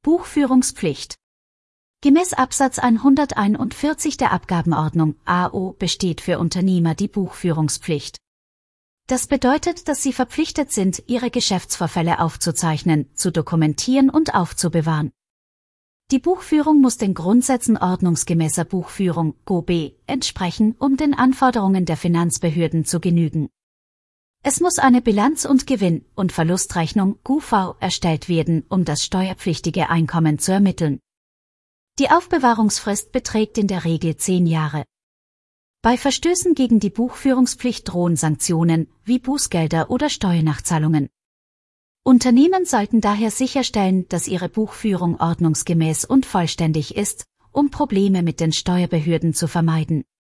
Buchführungspflicht. Gemäß Absatz 141 der Abgabenordnung AO besteht für Unternehmer die Buchführungspflicht. Das bedeutet, dass sie verpflichtet sind, ihre Geschäftsvorfälle aufzuzeichnen, zu dokumentieren und aufzubewahren. Die Buchführung muss den Grundsätzen ordnungsgemäßer Buchführung (GOB) entsprechen, um den Anforderungen der Finanzbehörden zu genügen. Es muss eine Bilanz- und Gewinn- und Verlustrechnung (GUV) erstellt werden, um das steuerpflichtige Einkommen zu ermitteln. Die Aufbewahrungsfrist beträgt in der Regel 10 Jahre. Bei Verstößen gegen die Buchführungspflicht drohen Sanktionen, wie Bußgelder oder Steuernachzahlungen. Unternehmen sollten daher sicherstellen, dass ihre Buchführung ordnungsgemäß und vollständig ist, um Probleme mit den Steuerbehörden zu vermeiden.